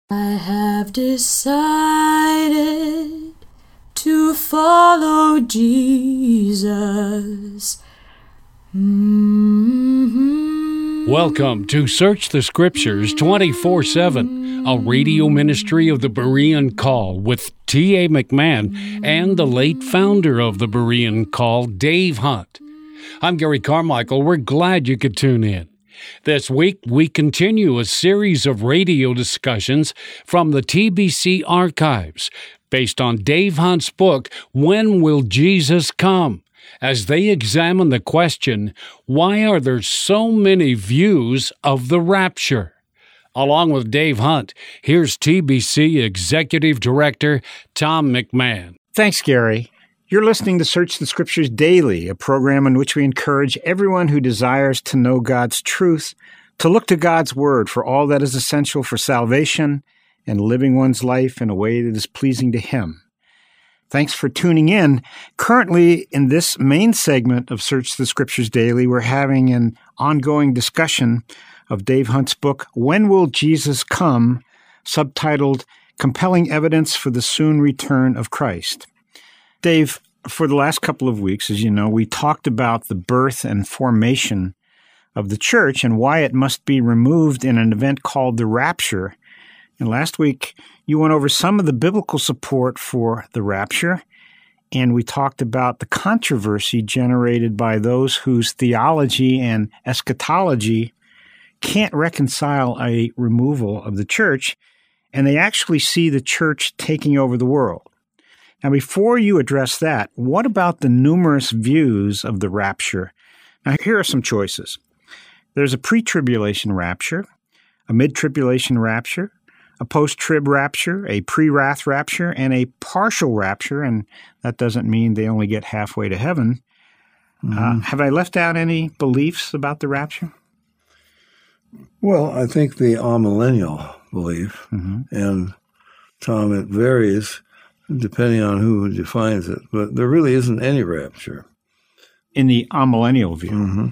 I have decided to follow Jesus. Welcome to Search the Scriptures 24/7, a radio ministry of the Berean Call with T.A. McMahon and the late founder of the Berean Call, Dave Hunt. I'm Gary Carmichael. We're glad you could tune in. This week, we continue a series of radio discussions from the TBC archives based on Dave Hunt's book, When Will Jesus Come?, as they examine the question, why are there so many views of the rapture? Along with Dave Hunt, here's TBC Executive Director Tom McMahon. Thanks, Gary. You're listening to Search the Scriptures Daily, a program in which we encourage everyone who desires to know God's truth to look to God's Word for all that is essential for salvation and living one's life in a way that is pleasing to Him. Thanks for tuning in. Currently, in this main segment of Search the Scriptures Daily, we're having an ongoing discussion of Dave Hunt's book, When Will Jesus Come?, subtitled Compelling Evidence for the Soon Return of Christ. Dave, for the last couple of weeks, as you know, we talked about the birth and formation of the church and why it must be removed in an event called the rapture. And last week, you went over some of the biblical support for the rapture, and we talked about the controversy generated by those whose theology and eschatology can't reconcile a removal of the church, and they actually see the church taking over the world. Now, before you address that, what about the numerous views of the rapture? Now, here are some choices. There's a pre-tribulation rapture, a mid-tribulation rapture, a post-trib rapture, a pre-wrath rapture, and a partial rapture, and that doesn't mean they only get halfway to heaven. Have I left out any beliefs about the rapture? Well, I think the amillennial belief, and Tom, it varies depending on who defines it, but there really isn't any rapture. In the amillennial view.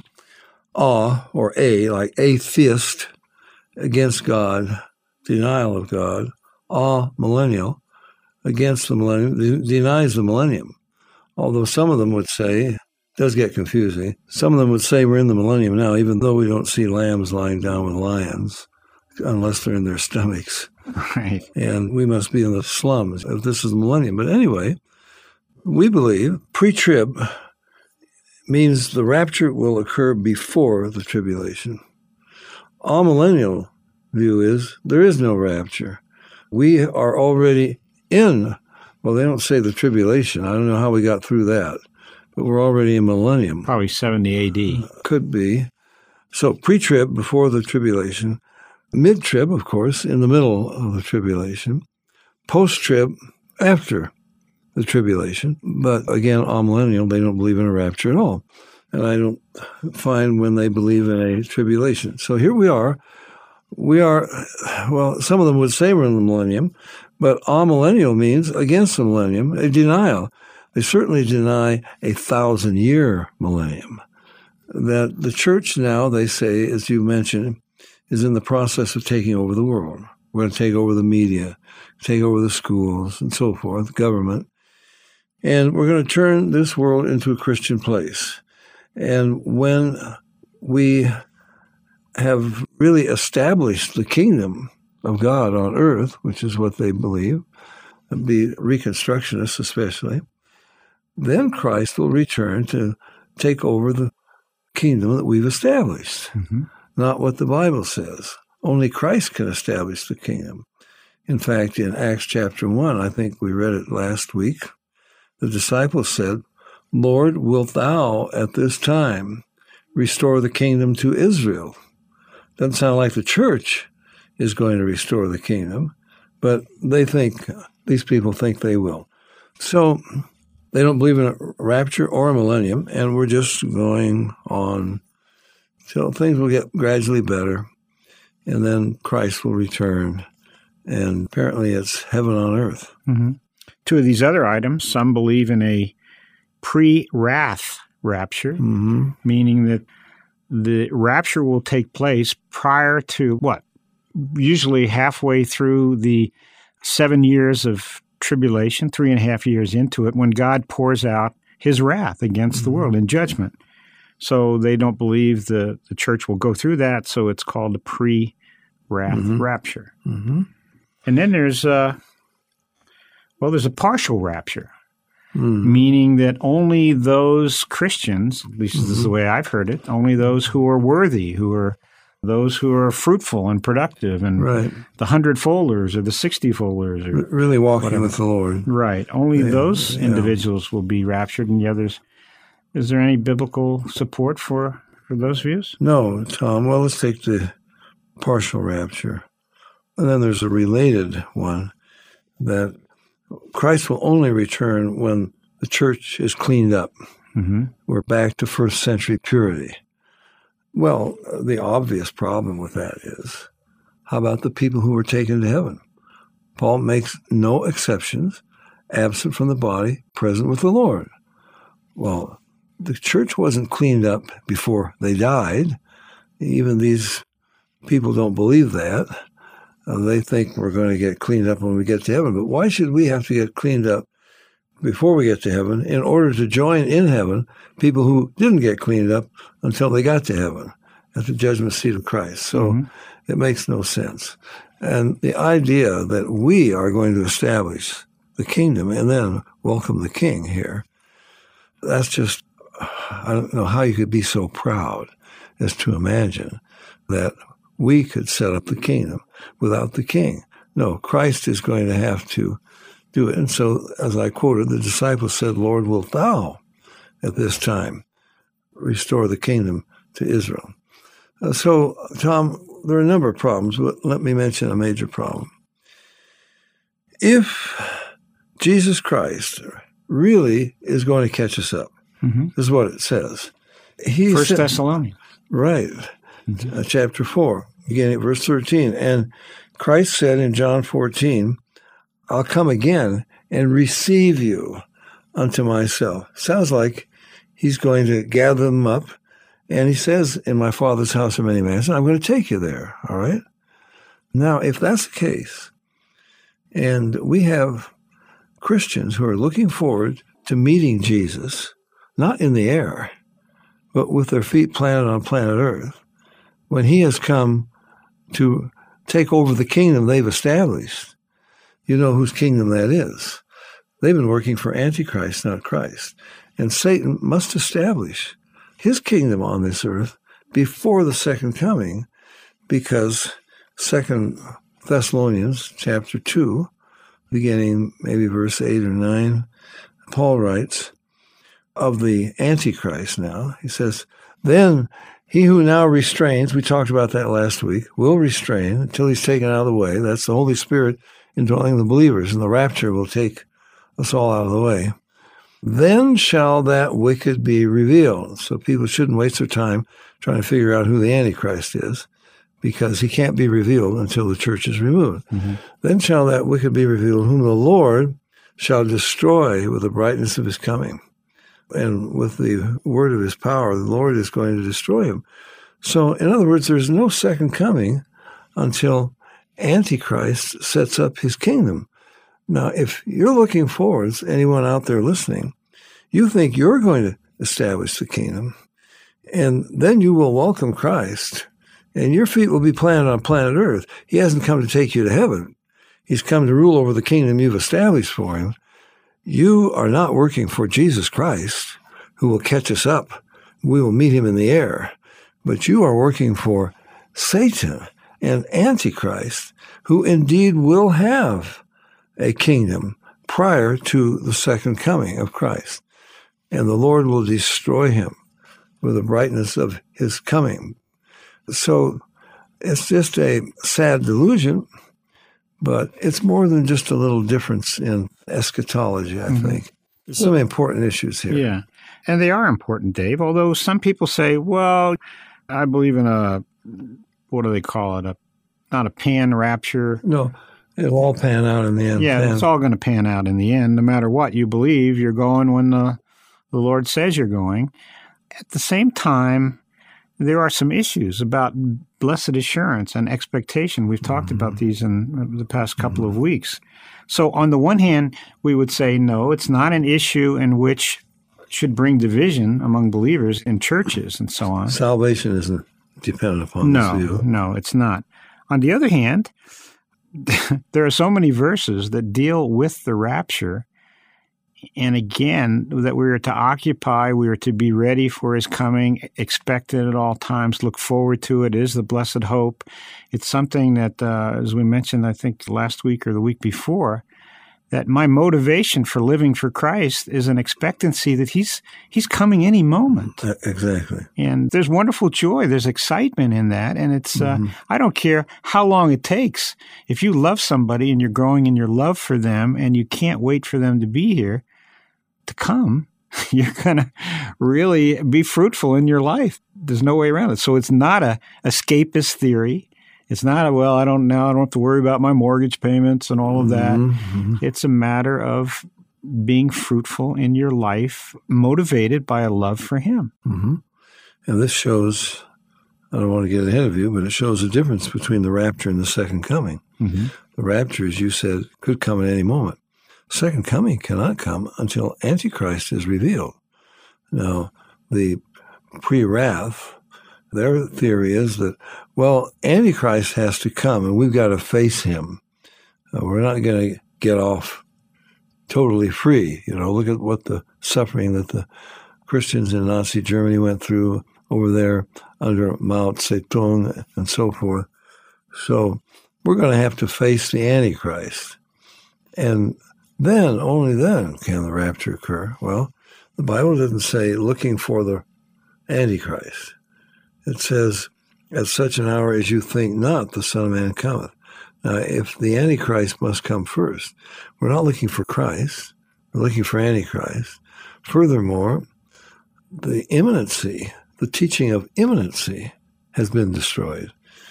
Or like atheist, against God, denial of God. Millennial, against the millennium, denies the millennium. Although some of them would say, it does get confusing, some of them would say we're in the millennium now, even though we don't see lambs lying down with lions, unless they're in their stomachs. Right. And we must be in the slums if this is the millennium. But anyway, we believe pre-trib means the rapture will occur before the tribulation. Amillennial view is there is no rapture. We are already in, well, they don't say the tribulation. I don't know how we got through that, but we're already in millennium. Probably 70 A.D. Could be. So pre-trib, before the tribulation. Mid-trib, of course, in the middle of the tribulation. Post-trib, after the tribulation. But again, amillennial, they don't believe in a rapture at all. And I don't find when they believe in a tribulation. So here we are. Well, some of them would say we're in the millennium, but amillennial means against the millennium, a denial. They certainly deny 1,000-year millennium. That the church now, they say, as you mentioned, is in the process of taking over the world. We're going to take over the media, take over the schools, and so forth, government. And we're going to turn this world into a Christian place. And when we have really established the kingdom of God on earth, which is what they believe, the Reconstructionists especially, then Christ will return to take over the kingdom that we've established. Not what the Bible says. Only Christ can establish the kingdom. In fact, in Acts chapter 1, I think we read it last week, the disciples said, Lord, wilt thou at this time restore the kingdom to Israel? Doesn't sound like the church is going to restore the kingdom, but these people think they will. So they don't believe in a rapture or a millennium, and we're just going on till things will get gradually better, and then Christ will return, and apparently it's heaven on earth. Two of these other items, some believe in a pre-wrath rapture, meaning that the rapture will take place prior to what? usually halfway through the 7 years of tribulation, 3.5 years into it, when God pours out his wrath against the world in judgment. So they don't believe the church will go through that, so it's called a pre-wrath rapture. And then there's a partial rapture, meaning that only those Christians, at least this is the way I've heard it, only those who are worthy, those who are fruitful and productive, and the 100-folders or the 60-folders. Or really walking with the Lord. Right. Only those individuals will be raptured, and the others. Is there any biblical support for those views? No, Tom. Well, let's take the partial rapture. And then there's a related one that Christ will only return when the church is cleaned up. We're back to first century purity. Well, the obvious problem with that is, how about the people who were taken to heaven? Paul makes no exceptions, absent from the body, present with the Lord. Well, the church wasn't cleaned up before they died. Even these people don't believe that. They think we're going to get cleaned up when we get to heaven. But why should we have to get cleaned up before we get to heaven in order to join in heaven people who didn't get cleaned up until they got to heaven at the judgment seat of Christ? So it makes no sense. And the idea that we are going to establish the kingdom and then welcome the king here, that's just, I don't know how you could be so proud as to imagine that we could set up the kingdom without the king. No, Christ is going to have to do it. And so, as I quoted, the disciples said, Lord, wilt thou at this time restore the kingdom to Israel? So, Tom, there are a number of problems, but let me mention a major problem. If Jesus Christ really is going to catch us up, this is what it says. First Thessalonians. Right. Chapter 4, beginning at verse 13. And Christ said in John 14, I'll come again and receive you unto myself. Sounds like he's going to gather them up. And he says, in my Father's house are many mansions, I'm going to take you there. All right? Now, if that's the case, and we have Christians who are looking forward to meeting Jesus, not in the air, but with their feet planted on planet Earth, when he has come to take over the kingdom they've established, you know whose kingdom that is. They've been working for Antichrist, not Christ. And Satan must establish his kingdom on this earth before the second coming, because 2 Thessalonians chapter 2, beginning maybe verse 8 or 9, Paul writes of the Antichrist now. He says, then he who now restrains, we talked about that last week, will restrain until he's taken out of the way. That's the Holy Spirit indwelling the believers, and the rapture will take us all out of the way. Then shall that wicked be revealed. So people shouldn't waste their time trying to figure out who the Antichrist is, because he can't be revealed until the church is removed. Then shall that wicked be revealed, whom the Lord shall destroy with the brightness of his coming. And with the word of his power, the Lord is going to destroy him. So, in other words, there's no second coming until Antichrist sets up his kingdom. Now, if you're looking forward, anyone out there listening, you think you're going to establish the kingdom, and then you will welcome Christ, and your feet will be planted on planet Earth. He hasn't come to take you to heaven. He's come to rule over the kingdom you've established for him. You are not working for Jesus Christ, who will catch us up. We will meet him in the air. But you are working for Satan and Antichrist, who indeed will have a kingdom prior to the second coming of Christ. And the Lord will destroy him with the brightness of his coming. So it's just a sad delusion, but it's more than just a little difference in eschatology, I think. There's some important issues here. Yeah, and they are important, Dave, although some people say, well, I believe in a, what do they call it, not a pan rapture. No, it'll all pan out in the end. Yeah, it's all going to pan out in the end. No matter what you believe, you're going when the Lord says you're going. At the same time, there are some issues about blessed assurance and expectation. We've talked about these in the past couple of weeks. So on the one hand, we would say, no, it's not an issue in which should bring division among believers in churches and so on. Salvation isn't dependent upon this view. No, it's not. On the other hand, there are so many verses that deal with the rapture. And again, that we are to occupy, we are to be ready for his coming, expect it at all times, look forward to it. It is the blessed hope. It's something that, as we mentioned, I think last week or the week before, that my motivation for living for Christ is an expectancy that he's coming any moment. Exactly. And there's wonderful joy. There's excitement in that. And it's, I don't care how long it takes. If you love somebody and you're growing in your love for them and you can't wait for them to be here, to come, you're going to really be fruitful in your life. There's no way around it. So it's not a escapist theory. It's not I don't have to worry about my mortgage payments and all of that. It's a matter of being fruitful in your life, motivated by a love for him. And this shows, I don't want to get ahead of you, but it shows a difference between the rapture and the second coming. The rapture, as you said, could come at any moment. Second coming cannot come until Antichrist is revealed. Now, the pre-wrath, their theory is that, well, Antichrist has to come and we've got to face him. We're not going to get off totally free. Look at what the suffering that the Christians in Nazi Germany went through over there under Mao Zedong and so forth. So we're going to have to face the Antichrist. And then, only then, can the rapture occur. Well, the Bible doesn't say looking for the Antichrist. It says, at such an hour as you think not, the Son of Man cometh. Now, if the Antichrist must come first, we're not looking for Christ. We're looking for Antichrist. Furthermore, the imminency, the teaching of imminency has been destroyed.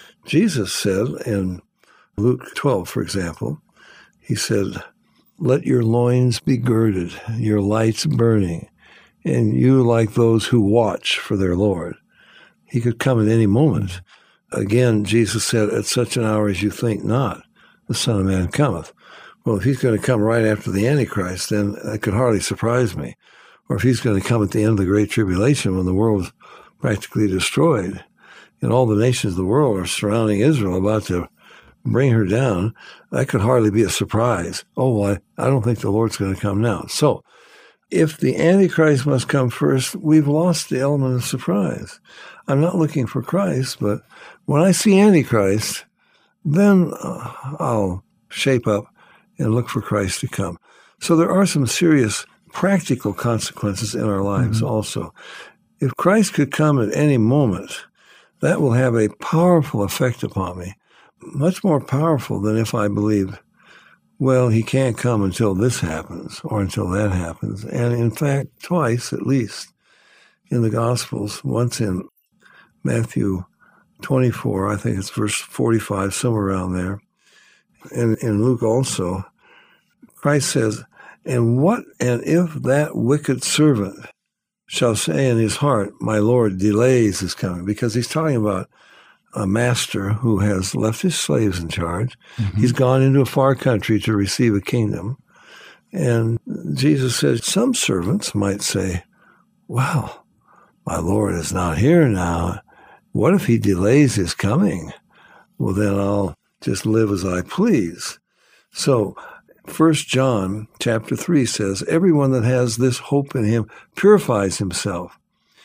Jesus said in Luke 12, for example, he said, let your loins be girded, your lights burning, and you like those who watch for their Lord. He could come at any moment. Again, Jesus said, at such an hour as you think not, the Son of Man cometh. Well, if he's going to come right after the Antichrist, then that could hardly surprise me. Or if he's going to come at the end of the Great Tribulation when the world is practically destroyed, and all the nations of the world are surrounding Israel about to bring her down, that could hardly be a surprise. I don't think the Lord's going to come now. So if the Antichrist must come first, we've lost the element of surprise. I'm not looking for Christ, but when I see Antichrist, then I'll shape up and look for Christ to come. So there are some serious practical consequences in our lives also. If Christ could come at any moment, that will have a powerful effect upon me. Much more powerful than if I believe, well, he can't come until this happens or until that happens. And in fact, twice at least in the Gospels, once in Matthew 24, I think it's verse 45, somewhere around there, and in Luke also, Christ says, and if that wicked servant shall say in his heart, my Lord delays his coming, because he's talking about a master who has left his slaves in charge. He's gone into a far country to receive a kingdom. And Jesus says some servants might say, well, my Lord is not here now. What if he delays his coming? Well, then I'll just live as I please. So 1 John chapter 3 says, everyone that has this hope in him purifies himself.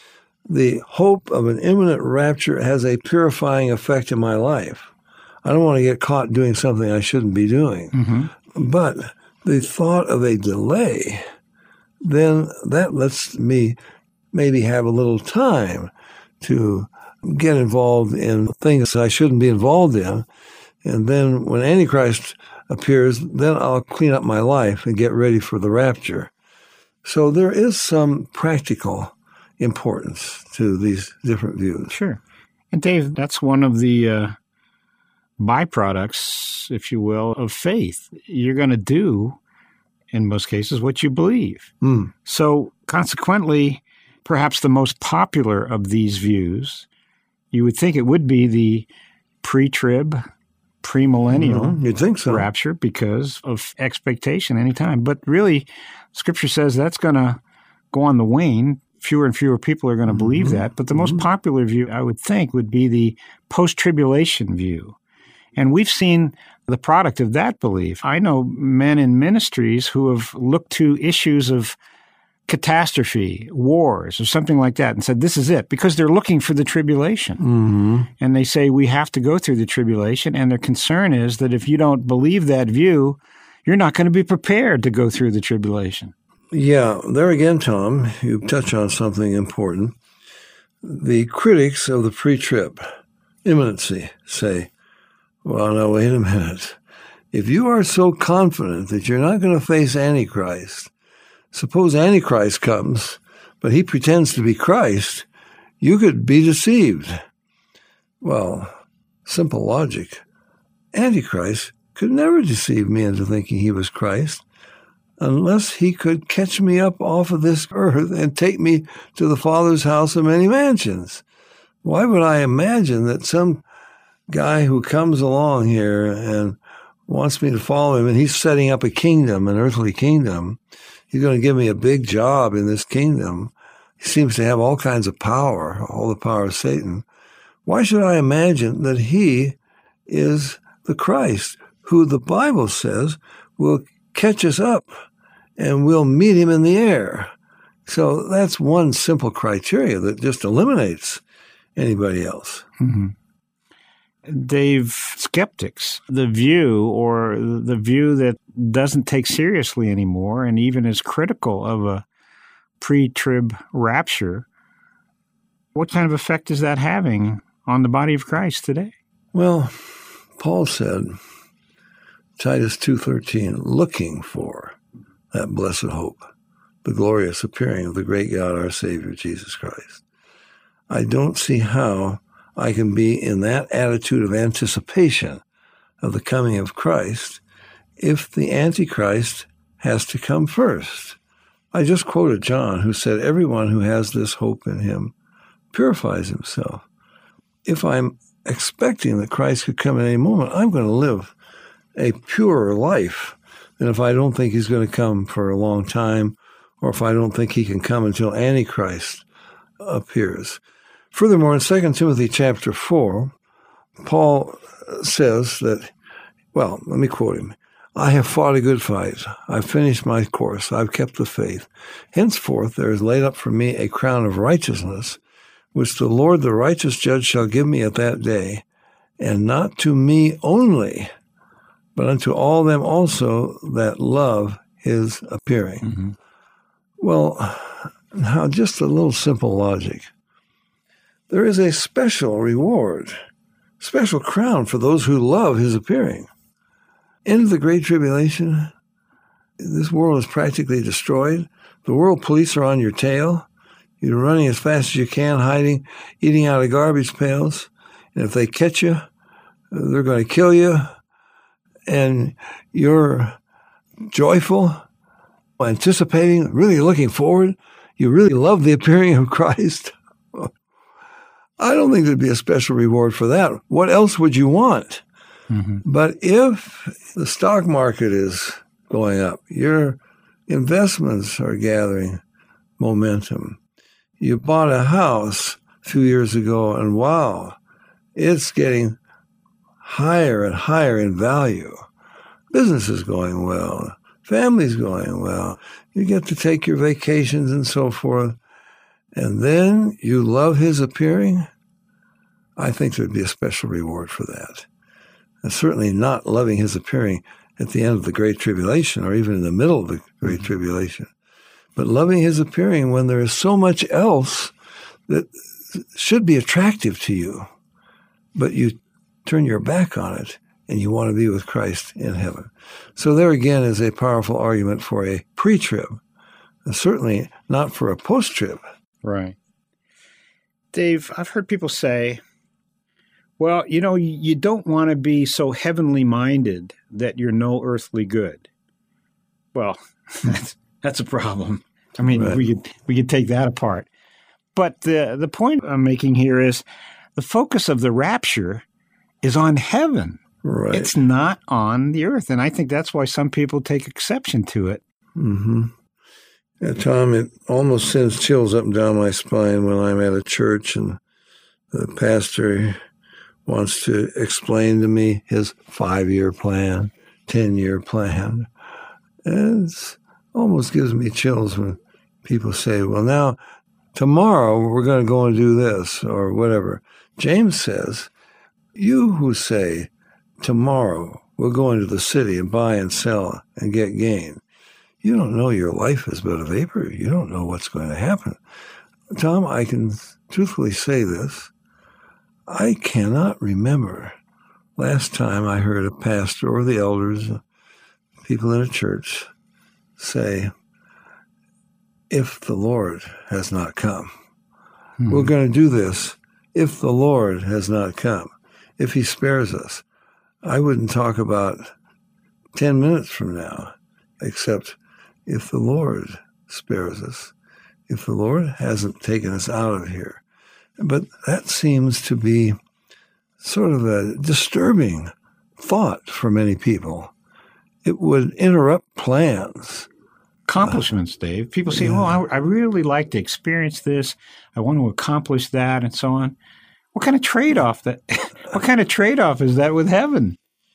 The hope of an imminent rapture has a purifying effect in my life. I don't want to get caught doing something I shouldn't be doing. But the thought of a delay, then that lets me maybe have a little time to get involved in things I shouldn't be involved in. And then when Antichrist appears, then I'll clean up my life and get ready for the rapture. So there is some practical importance to these different views. Sure. And Dave, that's one of the byproducts, if you will, of faith. You're going to do, in most cases, what you believe. So consequently, perhaps the most popular of these views You would think it would be the pre-trib, premillennial You'd think so. rapture because of expectation anytime. But really, Scripture says that's going to go on the wane. Fewer and fewer people are going to believe that. But the most popular view, I would think, would be the post-tribulation view. And we've seen the product of that belief. I know men in ministries who have looked to issues of catastrophe, wars, or something like that, and said, this is it, because they're looking for the tribulation. And they say, we have to go through the tribulation, and their concern is that if you don't believe that view, you're not going to be prepared to go through the tribulation. Yeah, there again, Tom, you touch on something important. The critics of the pre-trib imminency say, well, now, wait a minute. If you are so confident that you're not going to face Antichrist, suppose Antichrist comes, but he pretends to be Christ, you could be deceived. Well, simple logic. Antichrist could never deceive me into thinking he was Christ unless he could catch me up off of this earth and take me to the Father's house of many mansions. Why would I imagine that some guy who comes along here and wants me to follow him, and he's setting up a kingdom, an earthly kingdom, he's going to give me a big job in this kingdom. He seems to have all kinds of power, all the power of Satan. Why should I imagine that he is the Christ, who the Bible says will catch us up and we'll meet him in the air? So that's one simple criteria that just eliminates anybody else. Dave, skeptics, the view that doesn't take seriously anymore and even is critical of a pre-trib rapture, what kind of effect is that having on the body of Christ today? Well, Paul said, Titus 2:13, looking for that blessed hope, the glorious appearing of the great God, our Savior, Jesus Christ. I don't see how I can be in that attitude of anticipation of the coming of Christ if the Antichrist has to come first. I just quoted John, who said, everyone who has this hope in him purifies himself. If I'm expecting that Christ could come at any moment, I'm going to live a purer life than if I don't think he's going to come for a long time, or if I don't think he can come until Antichrist appears. Furthermore, in 2 Timothy chapter 4, Paul says that, well, let me quote him. I have fought a good fight. I've finished my course. I've kept the faith. Henceforth there is laid up for me a crown of righteousness, which the Lord, the righteous judge, shall give me at that day, and not to me only, but unto all them also that love his appearing. Well, now just a little simple logic. There is a special reward, special crown for those who love his appearing. End of the Great Tribulation, this world is practically destroyed. The world police are on your tail. You're running as fast as you can, hiding, eating out of garbage pails. And if they catch you, they're going to kill you. And you're joyful, anticipating, really looking forward. You really love the appearing of Christ. I don't think there'd be a special reward for that. What else would you want? But if the stock market is going up, your investments are gathering momentum, you bought a house a few years ago, and wow, it's getting higher and higher in value. Business is going well. Family's going well. You get to take your vacations and so forth. And then you love his appearing. I think there'd be a special reward for that. And certainly not loving his appearing at the end of the Great Tribulation or even in the middle of the Great Tribulation. But loving his appearing when there is so much else that should be attractive to you, but you turn your back on it and you want to be with Christ in heaven. So there again is a powerful argument for a pre-trib, and certainly not for a post-trib. Right. Dave, I've heard people say, well, you know, you don't want to be so heavenly minded that you're no earthly good. Well, that's a problem. I mean, right. we could take that apart. But the point I'm making here is the focus of the rapture is on heaven. Right. It's not on the earth. And I think that's why some people take exception to it. Mm-hmm. Yeah, Tom, it almost sends chills up and down my spine when I'm at a church and the pastor wants to explain to me his 5-year plan, 10-year plan. And it almost gives me chills when people say, well, now, tomorrow we're going to go and do this or whatever. James says, you who say, tomorrow we'll go into the city and buy and sell and get gain, you don't know your life is but a vapor. You don't know what's going to happen. Tom, I can truthfully say this. I cannot remember last time I heard a pastor or the elders, people in a church, say, if the Lord has not come. We're going to do this if the Lord has not come, if he spares us. I wouldn't talk about 10 minutes from now, except if the Lord spares us, if the Lord hasn't taken us out of here. But that seems to be sort of a disturbing thought for many people. It would interrupt plans. Accomplishments, Dave. People say, I really like to experience this. I want to accomplish that and so on. What kind of trade-off what kind of trade-off is that with heaven?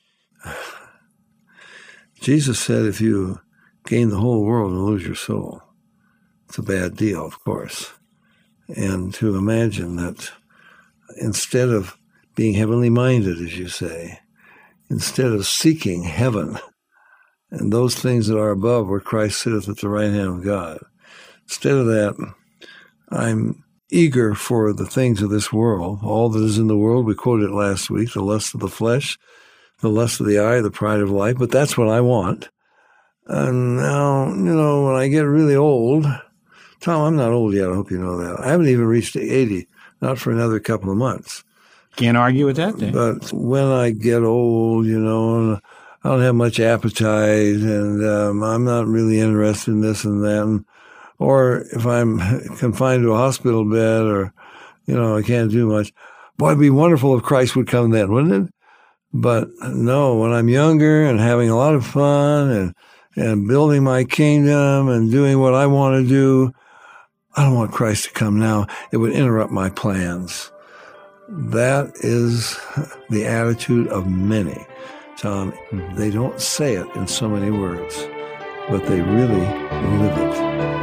Jesus said if you gain the whole world and lose your soul, it's a bad deal, of course. And to imagine that instead of being heavenly minded, as you say, instead of seeking heaven and those things that are above where Christ sitteth at the right hand of God, instead of that, I'm eager for the things of this world, all that is in the world. We quoted it last week, the lust of the flesh, the lust of the eye, the pride of life, but that's what I want. And now, when I get really old, Tom, I'm not old yet, I hope you know that. I haven't even reached 80, not for another couple of months. Can't argue with that, Dave. But when I get old, and I don't have much appetite, and I'm not really interested in this and that, or if I'm confined to a hospital bed or, I can't do much, boy, it'd be wonderful if Christ would come then, wouldn't it? But no, when I'm younger and having a lot of fun and building my kingdom and doing what I want to do, I don't want Christ to come now. It would interrupt my plans. That is the attitude of many, Tom. They don't say it in so many words, but they really live it.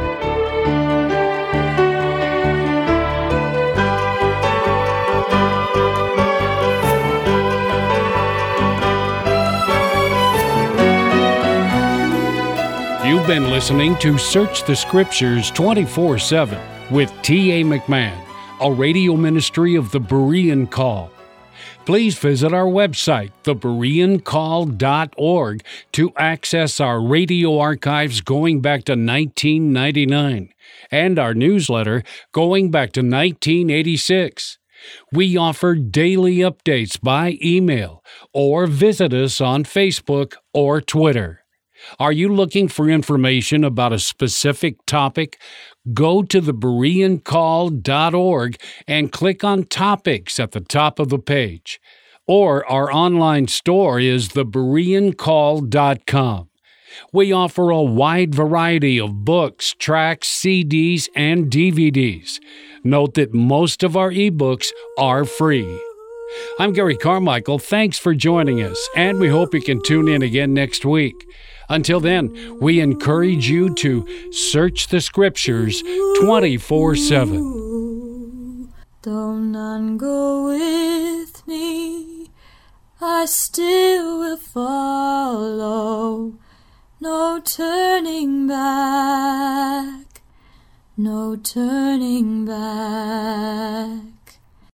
You've been listening to Search the Scriptures 24/7 with T.A. McMahon, a radio ministry of the Berean Call. Please visit our website, thebereancall.org, to access our radio archives going back to 1999 and our newsletter going back to 1986. We offer daily updates by email or visit us on Facebook or Twitter. Are you looking for information about a specific topic? Go to thebereancall.org and click on Topics at the top of the page. Or our online store is thebereancall.com. We offer a wide variety of books, tracts, CDs, and DVDs. Note that most of our ebooks are free. I'm Gary Carmichael. Thanks for joining us, and we hope you can tune in again next week. Until then, we encourage you to search the Scriptures 24/7. Though none go with me, I still will follow. No turning back, no turning back.